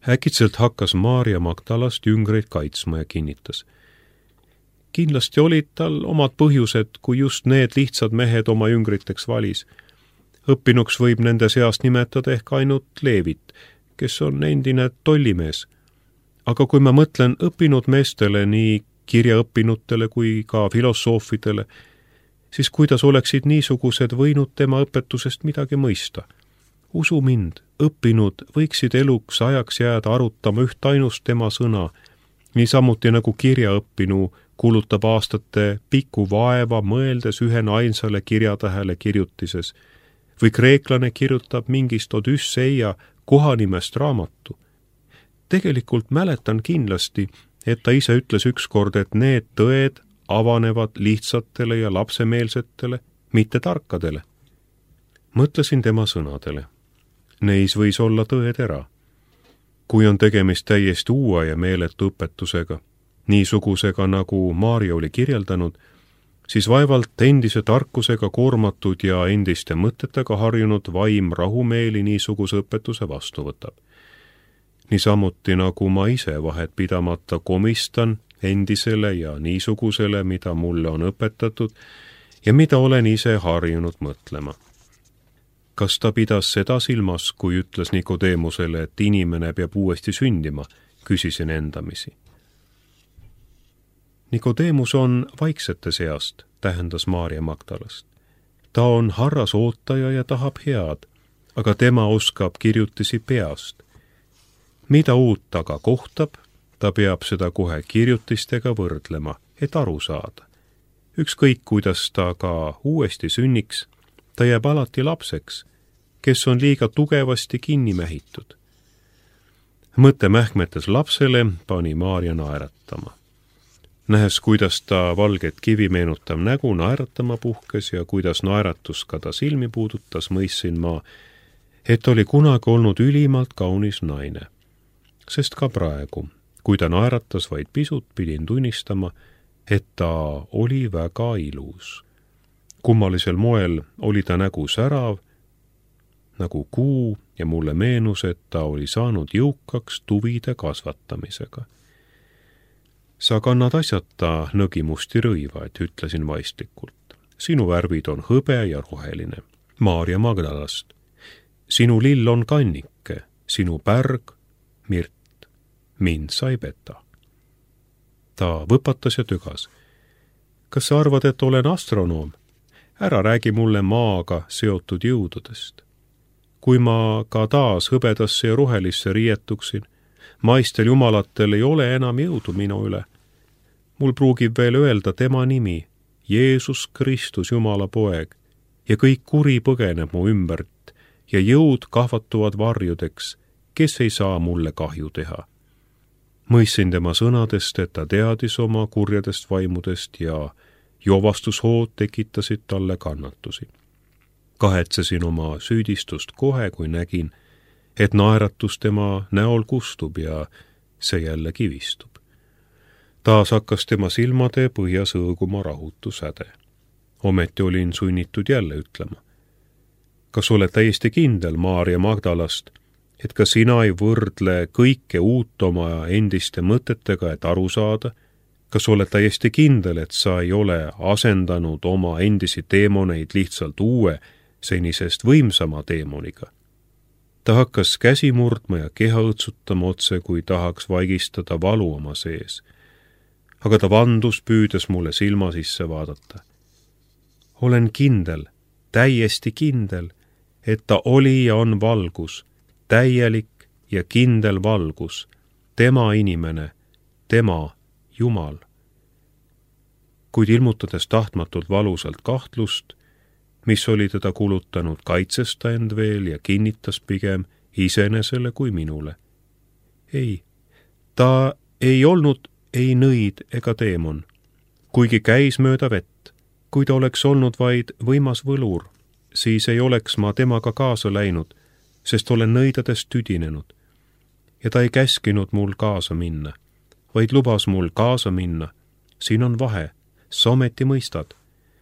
Äkitselt hakkas Maarja Magdalast jüngreid kaitsma ja kinnitas. Kindlasti olid tal omad põhjused, kui just need lihtsad mehed oma jüngriteks valis. Õppinuks võib nende seast nimetada ehk ainult Leevit, kes on endine tollimees. Aga kui ma mõtlen õppinud meestele, nii kirjaõppinutele kui ka filosoofidele, siis kuidas oleksid niisugused võinud tema õpetusest midagi mõista? Usu mind, õppinud võiksid eluks ajaks jääda arutama üht ainust tema sõna, niisamuti nagu kirjaõppinu kulutab aastate pikku vaeva mõeldes ühena ainsale kirjatähele kirjutises, või kreeklane kirjutab mingist Odüsseia kohanimest raamatu. Tegelikult mäletan kindlasti, et ta ise ütles ükskord, et need tõed avanevad lihtsatele ja lapsemeelsetele, mitte tarkadele. Mõtlesin tema sõnadele. Neis võis olla tõetera. Kui on tegemist täiesti uue ja meeletu õpetusega, niisugusega nagu Maarja oli kirjeldanud, siis vaevalt endise tarkusega koormatud ja endiste mõtetega harjunud vaim rahumeeli niisuguse õpetuse vastu võtab. Niisamuti nagu ma ise vahet pidamata komistan endisele ja niisugusele, mida mulle on õpetatud ja mida olen ise harjunud mõtlema. Kas ta pidas seda silmas, kui ütles Nikodeemusele, et inimene peab uuesti sündima, küsisin endamisi. Nikodeemus on vaiksete seast, tähendas Maarja Magdalast. Ta on harras ootaja ja tahab head, aga tema oskab kirjutisi peast. Mida uut aga kohtab, ta peab seda kohe kirjutistega võrdlema, et aru saada. Ükskõik, kuidas ta ka uuesti sünniks, ta jääb alati lapseks, kes on liiga tugevasti kinni mähitud. Mõte mähkmetes lapsele pani Maarja naeratama. Nähes, kuidas ta valget kivi meenutav nägu naeratama puhkes ja kuidas naeratus ka ta silmi puudutas, mõistsin ma, et oli kunagi olnud ülimalt kaunis naine. Sest ka praegu, kui ta naeratas vaid pisut, pidin tunnistama, et ta oli väga ilus. Kummalisel moel oli ta nägu särav, nagu kuu ja mulle meenus, et ta oli saanud jõukaks tuvide kasvatamisega. Sa kannad asjata nõgimusti rõivaid, ütlesin vaistlikult. Sinu värvid on hõbe ja roheline. Maarja Magdalast. Sinu lill on kannike, sinu pärg, mirt. Mind sa ei peta. Ta võpatas ja tügas. Kas sa arvad, et olen astronoom? Ära räägi mulle maaga seotud jõududest. Kui ma ka taas hõbedasse ja rohelisse riietuksin, maistel jumalatel ei ole enam jõudu minu üle. Mul pruugib veel öelda tema nimi, Jeesus Kristus, Jumala poeg, ja kõik kuri põgeneb mu ümbert ja jõud kahvatuvad varjudeks, kes ei saa mulle kahju teha. Mõistsin tema sõnadest, et ta teadis oma kurjadest vaimudest ja jovastushood tekitasid talle kannatusi. Kahetsesin oma süüdistust kohe, kui nägin, et naeratus tema näol kustub ja see jälle kivistub. Taas hakkas tema silmade põhjas õõguma rahutu säde. Ometi olin sunnitud jälle ütlema. Kas oled täiesti kindel, Maarja Magdalast, et ka sina ei võrdle kõike uut oma endiste mõtetega, et aru saada? Kas oled täiesti kindel, et sa ei ole asendanud oma endisi teemoneid lihtsalt uue, senisest võimsama teemoniga? Ta hakkas käsi murdma ja keha õtsutama otse, kui tahaks vaigistada valu oma sees. Aga ta vandus, püüdes mulle silma sisse vaadata. Olen kindel, täiesti kindel, et ta oli ja on valgus, täielik ja kindel valgus, tema inimene, tema Jumal. Kuid ilmutades tahtmatult valusalt kahtlust, mis oli teda kulutanud, kaitses ta end veel ja kinnitas pigem isenesele kui minule. Ei, ta ei olnud ei nõid ega teemon, kuigi käis mööda vett. Kui ta oleks olnud vaid võimas võlur, siis ei oleks ma temaga kaasa läinud, sest olen nõidades tüdinenud. Ja ta ei käskinud mul kaasa minna, vaid lubas mul kaasa minna. Siin on vahe, sa ometi mõistad.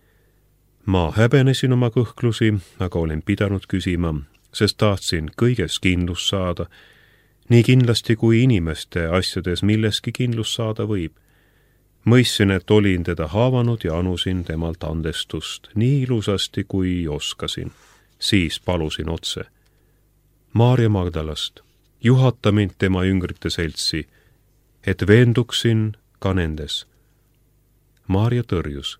Ma häbenesin oma kõhklusi, aga olen pidanud küsima, sest tahtsin kõiges kindlust saada, nii kindlasti kui inimeste asjades milleski kindlust saada võib. Mõistsin, et olin teda haavanud ja anusin temalt andestust nii ilusasti, kui oskasin. Siis palusin otse. Maarja Magdalast, juhata mind tema jüngrite seltsi, et veenduksin ka nendes. Maarja tõrjus.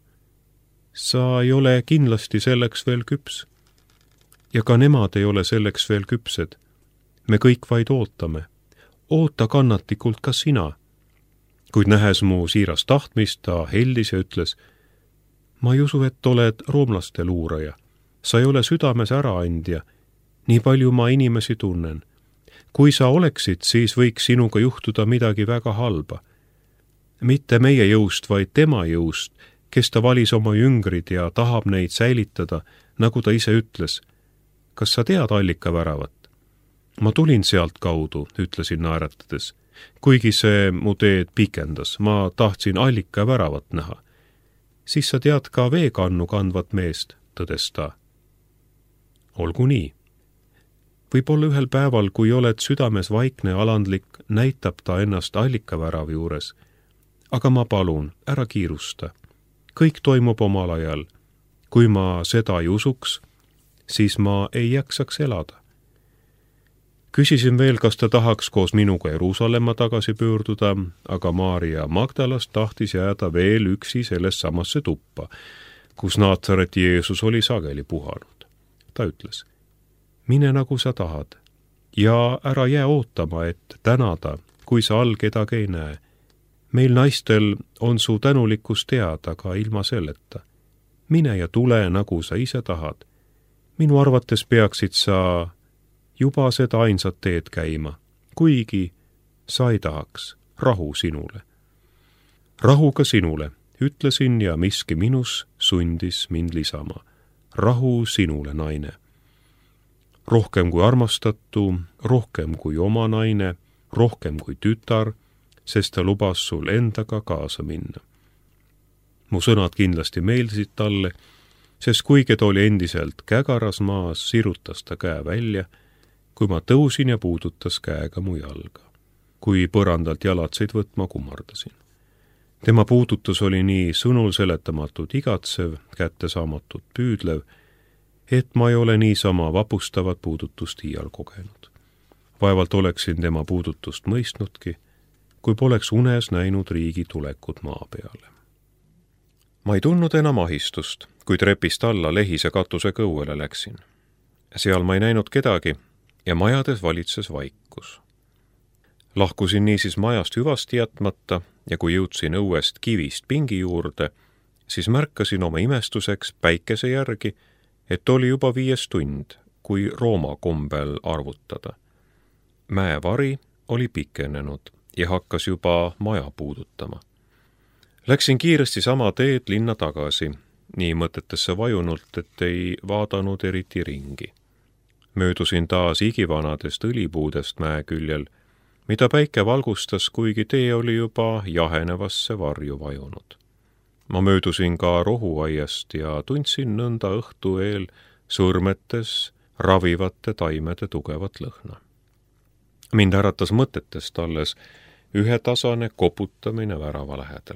Sa ei ole kindlasti selleks veel küps. Ja ka nemad ei ole selleks veel küpsed. Me kõik vaid ootame. Oota kannatlikult ka sina. Kuid nähes mu siirast tahtmist, ta heldis ja ütles, ma ei usu, et oled roomlaste luuraja. Sa ei ole südames äraandja. Nii palju ma inimesi tunnen. Kui sa oleksid, siis võiks sinuga juhtuda midagi väga halba. Mitte meie jõust, vaid tema jõust, kes ta valis oma jüngrid ja tahab neid säilitada, nagu ta ise ütles. Kas sa tead allikaväravat? Ma tulin sealt kaudu, ütlesin naeratades. Kuigi see mu teed pikendas, ma tahtsin allikaväravat näha. Siis sa tead ka veekannu kandvat meest, tõdes ta. Olgu nii. Võib-olla ühel päeval, kui oled südames vaikne ja alandlik, näitab ta ennast allikavärav juures. Aga ma palun, ära kiirusta. Kõik toimub omal ajal. Kui ma seda ei usuks, siis ma ei jaksaks elada. Küsisin veel, kas ta tahaks koos minuga Jeruusalemma tagasi pöörduda, aga Maarja Magdalast tahtis jääda veel üksi selles samasse tuppa, kus Naatsareti Jeesus oli sageli puhanud. Ta ütles, mine nagu sa tahad ja ära jää ootama, et tänada, kui sa all kedagi ei näe. Meil naistel on su tänulikkus teada ka ilma selleta. Mine ja tule, nagu sa ise tahad. Minu arvates peaksid sa juba seda ainsat teed käima, kuigi sa ei tahaks. Rahu sinule. Rahu ka sinule, ütlesin ja miski minus sundis mind lisama. Rahu sinule, naine. Rohkem kui armastatu, rohkem kui oma naine, rohkem kui tütar, sest ta lubas sul endaga kaasa minna. Mu sõnad kindlasti meeldisid talle, sest kuigi ta oli endiselt kägaras maas, sirutas ta käe välja, kui ma tõusin ja puudutas käega mu jalga. Kui põrandalt jalatseid võtma kummardasin. Tema puudutus oli nii sõnul seletamatult igatsev, kättesaamatult püüdlev, et ma ei ole niisama vapustavat puudutust iial kogenud. Vaevalt oleksin tema puudutust mõistnudki, kui poleks unes näinud riigi tulekut maa peale. Ma ei tundnud enam ahistust, kui trepist alla lehise katuse kõuele läksin. Seal ma ei näinud kedagi ja majades valitses vaikus. Lahkusin niisiis majast hüvasti jätmata ja kui jõudsin õuest kivist pingi juurde, siis märkasin oma imestuseks päikese järgi, et oli juba 5 tund, kui Rooma kombel arvutada. Mäevari oli pikenenud ja hakkas juba maja puudutama. Läksin kiiresti sama teed linna tagasi, nii mõtetesse vajunult, et ei vaadanud eriti ringi. Möödusin taas igivanadest õlipuudest mäe küljel, mida päike valgustas, kuigi tee oli juba jahenevasse varju vajunud. Ma möödusin ka rohuaiast ja tundsin nõnda õhtu eel sõrmetes ravivate taimede tugevat lõhna. Mind äratas mõtetest alles ühetasane koputamine värava lähedal.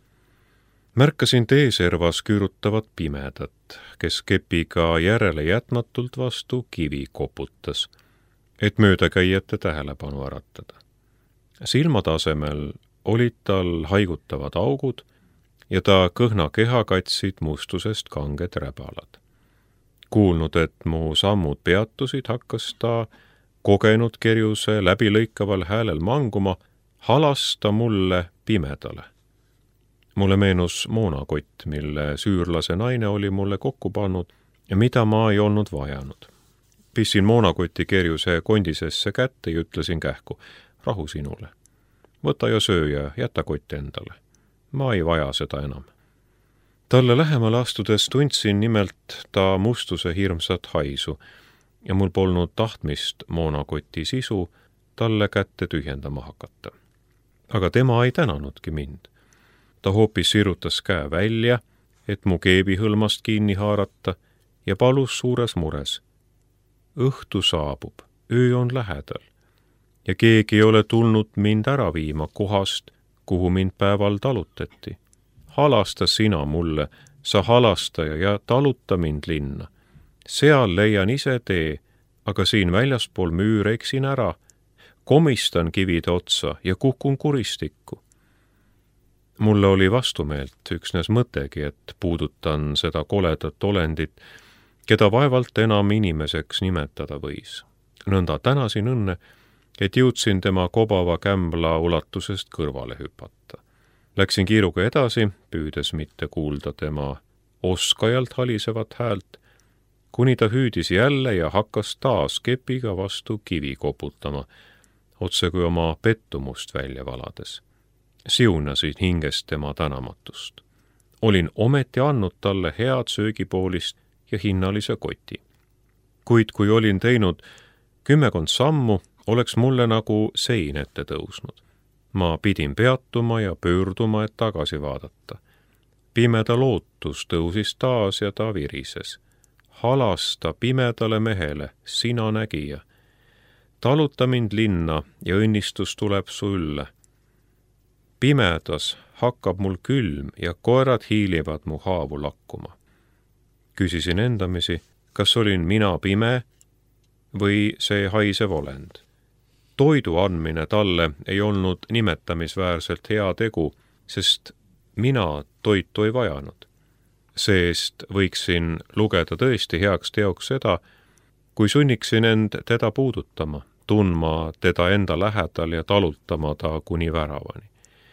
Märkasin teeservas küürutavat pimedat, kes kepiga järele jätmatult vastu kivi koputas, et möödakäijate tähelepanu äratada. Silmade asemel olid tal haigutavad augud ja ta kõhna keha katsid mustusest kanged räbalad. Kuulnud, et mu sammud peatusid, hakkas ta kogenud kerjuse läbilõikaval häälel manguma, halas ta mulle pimedale. Mulle meenus moonakott, mille süürlase naine oli mulle kokku pannud ja mida ma ei olnud vajanud. Pissin moonakoti kerjuse kondisesse kätte ja ütlesin kähku, rahu sinule. Võta ja söö ja jäta kott endale. Ma ei vaja seda enam. Talle lähemale astudes tundsin nimelt ta mustuse hirmsat haisu ja mul polnud tahtmist moonakoti sisu talle kätte tühjendama hakata. Aga tema ei tänanudki mind. Ta hoopis sirutas käe välja, et mu keebihõlmast kinni haarata ja palus suures mures. Õhtu saabub, öö on lähedal. ja keegi ei ole tulnud mind ära viima kohast, kuhu mind päeval talutati. Halasta sina mulle, sa halastaja, ja taluta mind linna. Seal leian ise tee, aga siin väljaspool müür eksin ära, komistan kivide otsa ja kukun kuristikku. Mulle oli vastumeelt üksnes mõtegi, et puudutan seda koledat olendit, keda vaevalt enam inimeseks nimetada võis. Nõnda tänasin õnne, et jõudsin tema kobava kämbla ulatusest kõrvale hüpata. Läksin kiiruga edasi, püüdes mitte kuulda tema oskajalt halisevat häält, kuni ta hüüdis jälle ja hakkas taas kepiga vastu kivi koputama, otse kui oma pettumust välja valades. Siunasid hingest tema tänamatust. Olin ometi andnud talle head söögipoolist ja hinnalise koti. Kuid kui olin teinud 10 sammu, oleks mulle nagu sein ette tõusnud. Ma pidin peatuma ja pöörduma, et tagasi vaadata. Pimeda lootus tõusis taas ja ta virises. Halasta pimedale mehele, sina nägija. Taluta mind linna ja õnnistus tuleb su ülle. Pimedas hakkab mul külm ja koerad hiilivad mu haavu lakkuma. Küsisin endamisi, kas olin mina pime või see haisev olend. Toidu andmine talle ei olnud nimetamisväärselt hea tegu, sest mina toitu ei vajanud. Seest võiksin lugeda tõesti heaks teoks seda, kui sunniksin end teda puudutama, tundma teda enda lähedal ja talutama ta kuni väravani.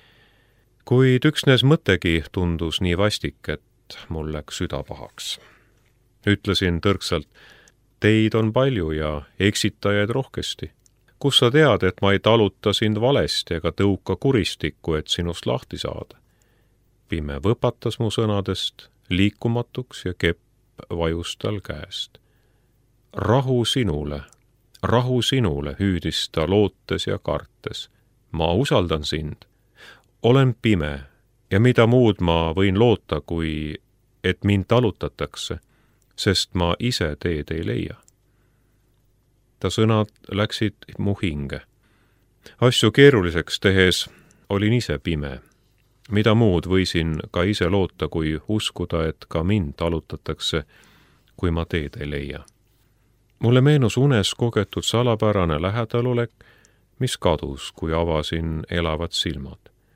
Kuid üksnes mõttegi tundus nii vastik, et mul läks süda pahaks. Ütlesin tõrksalt, teid on palju ja eksitajaid rohkesti. Kus sa tead, et ma ei taluta sind valesti ega tõuka kuristikku, et sinust lahti saada? Pime võpatas mu sõnadest liikumatuks ja kepp vajus tal käest. Rahu sinule, hüüdis ta lootes ja kartes. Ma usaldan sind. Olen pime ja mida muud ma võin loota, kui et mind talutatakse, sest ma ise teed ei leia. Ta sõnad läksid mu hinge. Asju keeruliseks tehes olin ise pime. Mida muud võisin ka ise loota, kui uskuda, et ka mind talutatakse, kui ma teed ei leia. Mulle meenus unes kogetud salapärane lähedalolek, mis kadus, kui avasin elavad silmad.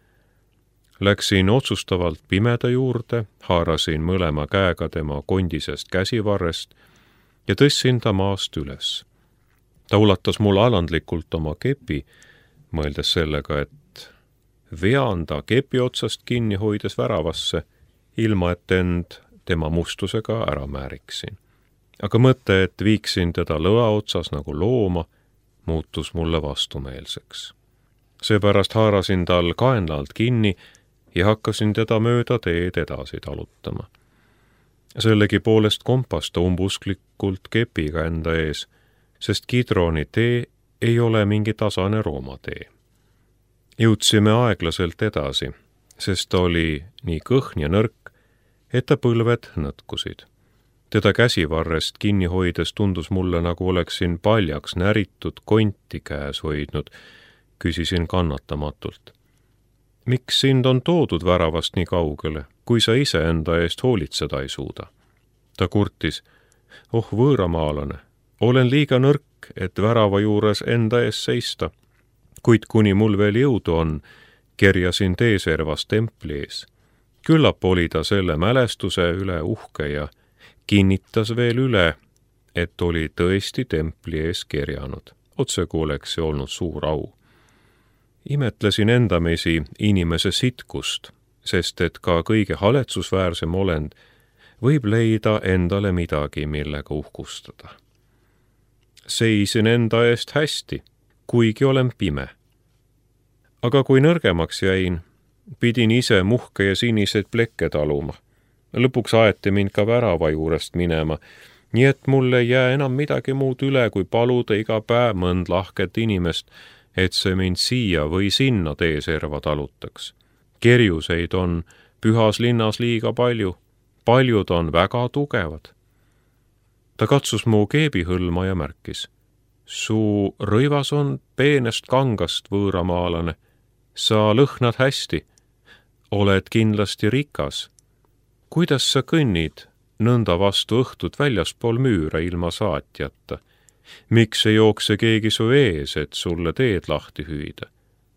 Läksin otsustavalt pimeda juurde, haarasin mõlema käega tema kondisest käsivarrest ja tõssin ta maast üles. Ta ulatas mulle alandlikult oma kepi, mõeldes sellega, et vean ta kepi otsast kinni hoides väravasse, ilma et end tema mustusega ära määriksin. Aga mõte, et viiksin teda lõa otsas nagu looma, muutus mulle vastumeelseks. Seepärast haarasin tal kaenlalt kinni ja hakkasin teda mööda teed edasi talutama. Sellegi poolest kompas ta umbusklikult kepiga enda ees, sest Kidroni tee ei ole mingi tasane Rooma tee. Jõudsime aeglaselt edasi, sest ta oli nii kõhn ja nõrk, et ta põlved nõtkusid. Teda käsivarrest kinni hoides tundus mulle, nagu oleksin paljaks näritud konti käes hoidnud, küsisin kannatamatult. Miks sind on toodud väravast nii kaugele, kui sa ise enda eest hoolitseda ei suuda? Ta kurtis, võõramaalane, olen liiga nõrk, et värava juures enda ees seista, kuid kuni mul veel jõudu on, kerjasin teeservas templi ees. Küllap oli ta selle mälestuse üle uhke ja kinnitas veel üle, et oli tõesti templi ees kerjanud, otse kui oleks see olnud suur au. Imetlesin endamisi inimese sitkust, sest et ka kõige haletsusväärsem olend võib leida endale midagi, millega uhkustada. Seisin enda eest hästi, kuigi olen pime. Aga kui nõrgemaks jäin, pidin ise muhke ja siniseid plekke taluma. Lõpuks aeti mind ka värava juurest minema, nii et mul ei jää enam midagi muud üle, kui paluda iga päev mõnd lahket inimest, et see mind siia või sinna teeserva talutaks. Kerjuseid on pühas linnas liiga palju, paljud on väga tugevad. Ta katsus mu keebihõlma ja märkis. Su rõivas on peenest kangast, võõramaalane. Sa lõhnad hästi. Oled kindlasti rikas. Kuidas sa kõnnid nõnda vastu õhtut väljaspool müüra ilma saatjata? Miks ei jookse keegi su ees, et sulle teed lahti hüüda?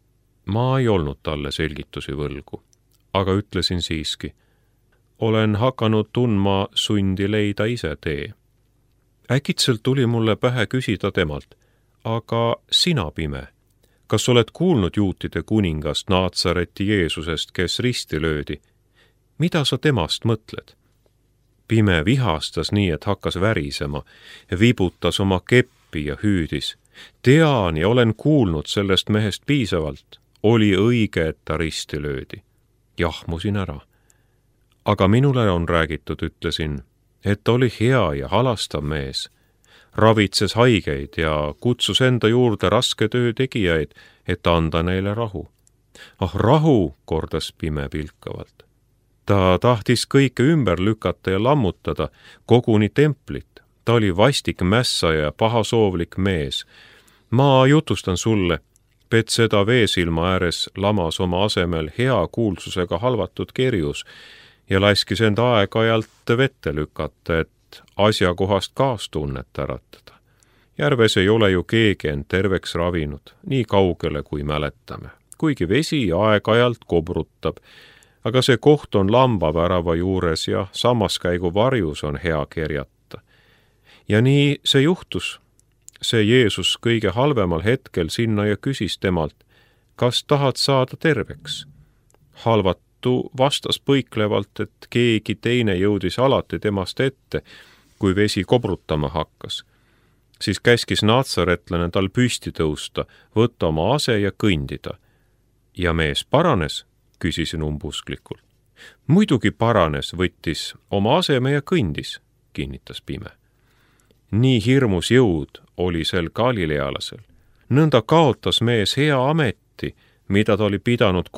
Ma ei olnud talle selgitusi võlgu, aga ütlesin siiski. Olen hakanud tundma sundi leida ise tee. Äkitselt tuli mulle pähe küsida temalt, aga sina, Pime, kas oled kuulnud juutide kuningast Naatsareti Jeesusest, kes risti löödi? Mida sa temast mõtled? Pime vihastas nii, et hakkas värisema, vibutas oma keppi ja hüüdis. Tean ja olen kuulnud sellest mehest piisavalt. Oli õige, et ta risti löödi. Jahmusin ära. Aga minule on räägitud, ütlesin, et ta oli hea ja halastav mees. Ravitses haigeid ja kutsus enda juurde raske töö tegijaid, et anda neile rahu. Ah, rahu, kordas Pime pilkavalt. Ta tahtis kõike ümber lükata ja lammutada, koguni templit. Ta oli vastik mässaja ja pahasoovlik mees. Ma jutustan sulle, Petseda veesilma ääres lamas oma asemel hea kuulsusega halvatud kerjus ja laskis enda aeg-ajalt vette lükata, et asjakohast kaastunnet äratada. Järves ei ole ju keegi end terveks ravinud, nii kaugele kui mäletame, kuigi vesi aeg-ajalt kobrutab, aga see koht on lambavärava juures ja sammaskäigu varjus on hea kerjata. Ja nii see juhtus. See Jeesus kõige halvemal hetkel sinna ja küsis temalt, kas tahad saada terveks? Halvatu vastas põiklevalt, et keegi teine jõudis alati temast ette, kui vesi kobrutama hakkas. Siis käskis naatsaretlane tal püsti tõusta, võtta oma ase ja kõndida. Ja mees paranes, küsisin umbusklikult. Muidugi paranes, võttis oma aseme ja kõndis, kinnitas Pime. Nii hirmus jõud oli sel galilealasel. Nõnda kaotas mees hea ameti, mida ta oli pidanud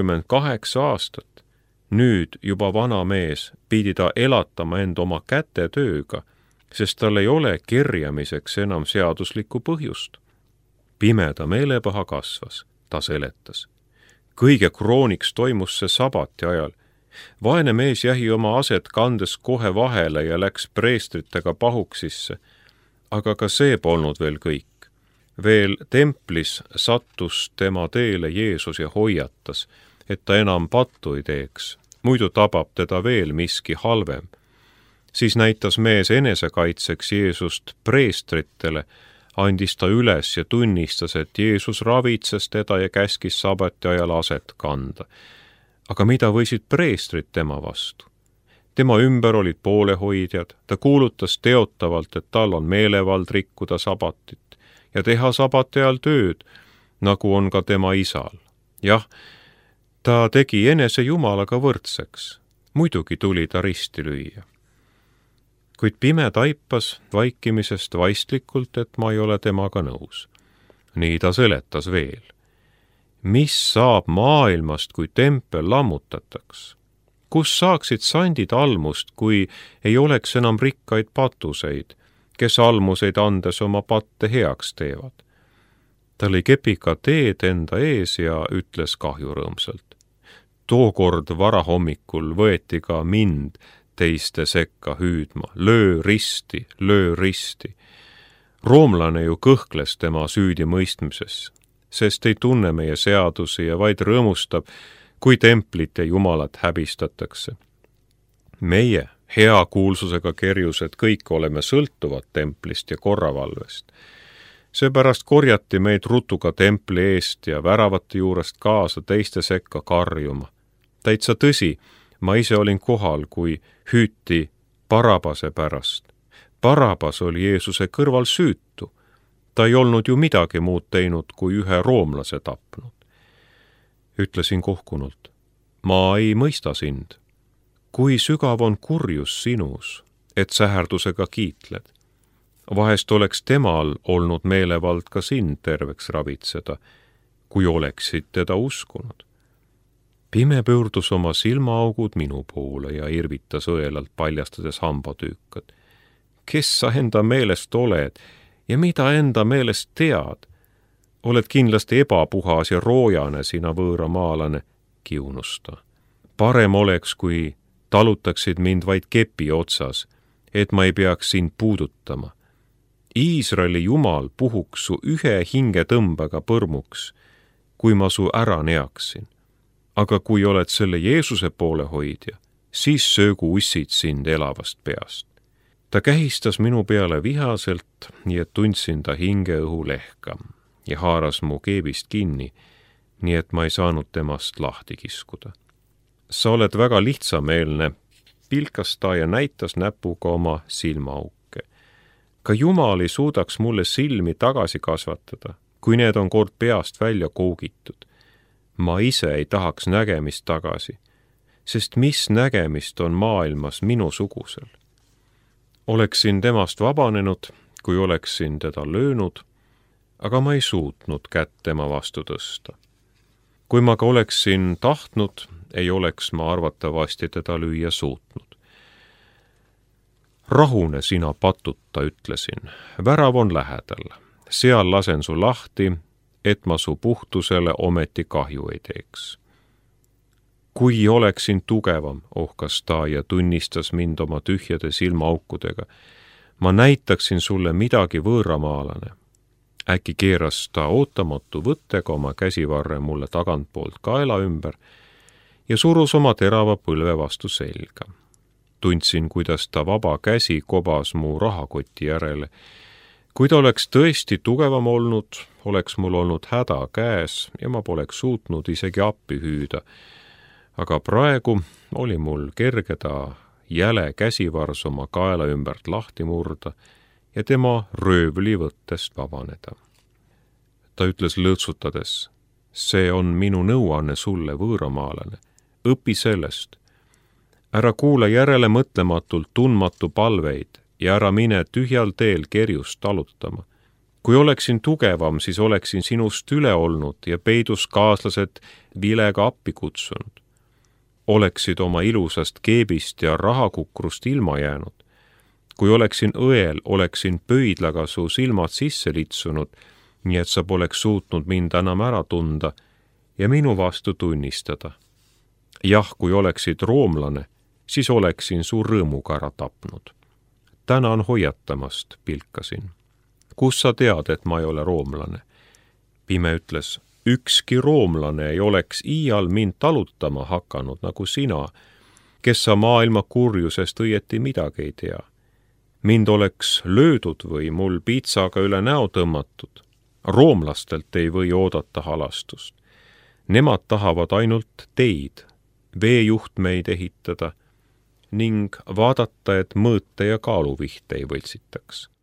38 aastat. Nüüd juba vana mees pidi ta elatama end oma kätetööga, sest tal ei ole kerjamiseks enam seaduslikku põhjust. Pimeda meelepaha kasvas, ta seletas. Kõige krooniks toimus see sabati ajal. Vaene mees jäi oma aset kandes kohe vahele ja läks preestritega pahuksisse, aga ka see polnud veel kõik. Veel templis sattus tema teele Jeesus ja hoiatas, et ta enam pattu ei teeks, muidu tabab teda veel miski halvem. Siis näitas mees enesekaitseks Jeesust preestritele, andis ta üles ja tunnistas, et Jeesus ravitses teda ja käskis sabati ajal aset kanda. Aga mida võisid preestrid tema vastu? Tema ümber olid poolehoidjad, ta kuulutas teotavalt, et tal on meelevald rikkuda sabatit ja teha sabati ajal tööd, nagu on ka tema isal. Jah, ta tegi enese Jumalaga võrdseks, muidugi tuli ta risti lüüa. Kuid Pime taipas vaikimisest vaistlikult, et ma ei ole temaga nõus. Nii ta seletas veel. Mis saab maailmast, kui tempel lammutataks? Kus saaksid sandid almust, kui ei oleks enam rikkaid patuseid, kes almuseid andes oma patte heaks teevad? Ta lõi kepika teed enda ees ja ütles kahjurõõmsalt. Tookord varahommikul võeti ka mind teiste sekka hüüdma. Löö risti, löö risti. Roomlane ju kõhkles tema süüdi mõistmises, sest ei tunne meie seadusi ja vaid rõõmustab, kui templit ja Jumalat häbistatakse. Meie, hea kuulsusega kerjused, kõik oleme sõltuvad templist ja korravalvest. Seepärast korjati meid rutuga templi eest ja väravate juurest kaasa teiste sekka karjuma. Täitsa tõsi, ma ise olin kohal, kui hüüti Barabase pärast. Barabas oli Jeesuse kõrval süütu. Ta ei olnud ju midagi muud teinud, kui ühe roomlase tapnud. Ütlesin kohkunult, ma ei mõista sind. Kui sügav on kurjus sinus, et säherdusega kiitled? Vahest oleks temal olnud meelevald ka sind terveks ravitseda, kui oleksid teda uskunud. Pime pöördus oma silmaaugud minu poole ja irvitas õelalt paljastades hambatüükad. Kes sa enda meelest oled Ja mida enda meelest tead? Oled kindlasti ebapuhas ja roojane sina võõramaalane, kiunusta. Parem oleks, kui talutaksid mind vaid kepi otsas, et ma ei peaks sind puudutama. Iisraeli Jumal puhuks su ühe hingetõmbega põrmuks, kui ma su ära neaksin. Aga kui oled selle Jeesuse poolehoidja, siis söögu ussid sind elavast peast. Ta kähistas minu peale vihaselt, nii et tundsin ta hingeõhu lehka ja haaras mu keebist kinni, nii et ma ei saanud temast lahti kiskuda. Sa oled väga lihtsameelne, pilkas ta ja näitas näpuga oma silmaauke. Ka Jumal ei suudaks mulle silmi tagasi kasvatada, kui need on kord peast välja kougitud. Ma ise ei tahaks nägemist tagasi, sest mis nägemist on maailmas minusugusel? Oleksin temast vabanenud, kui oleksin teda löönud, aga ma ei suutnud kätt tema vastu tõsta. Kui ma ka oleksin tahtnud, ei oleks ma arvatavasti teda lüüa suutnud. Rahune sina patuta, ütlesin. Värav on lähedal. Seal lasen su lahti, et ma su puhtusele ometi kahju ei teeks. Kui oleksin tugevam, ohkas ta ja tunnistas mind oma tühjade silmaaukudega. Ma näitaksin sulle midagi võõramaalane. Äkki keeras ta ootamatu võttega oma käsivarre mulle tagantpoolt kaela ümber ja surus oma terava põlve vastu selga. Tundsin, kuidas ta vaba käsi kobas mu rahakoti järele. Kui ta oleks tõesti tugevam olnud, oleks mul olnud häda käes ja ma poleks suutnud isegi appi hüüda. Aga praegu oli mul kerge ta jäle käsivars oma kaela ümbert lahti murda ja tema röövlivõttest vabaneda. Ta ütles lõõtsutades, see on minu nõuanne sulle, võõramaalane. Õpi sellest. Ära kuula järele mõtlematult tundmatu palveid ja ära mine tühjal teel kerjust talutama. Kui oleksin tugevam, siis oleksin sinust üle olnud ja peidus kaaslased vilega appi kutsunud. Oleksid oma ilusast keebist ja rahakukrust ilma jäänud. Kui oleksin õel, oleksin pöidlaga su silmad sisse litsunud, nii et sa poleks suutnud mind enam ära tunda ja minu vastu tunnistada. Jah, kui oleksid roomlane, siis oleksin su rõõmuga ära tapnud. Tänan hoiatamast, pilkasin. Kus sa tead, et ma ei ole roomlane? Pime ütles, ükski roomlane ei oleks iial mind talutama hakanud nagu sina, kes sa maailma kurjusest õieti midagi ei tea. Mind oleks löödud või mul piitsaga üle näo tõmmatud. Roomlastelt ei või oodata halastust. Nemad tahavad ainult teid, veejuhtmeid ehitada ning vaadata, et mõõte ja kaaluvihte ei võltsitaks.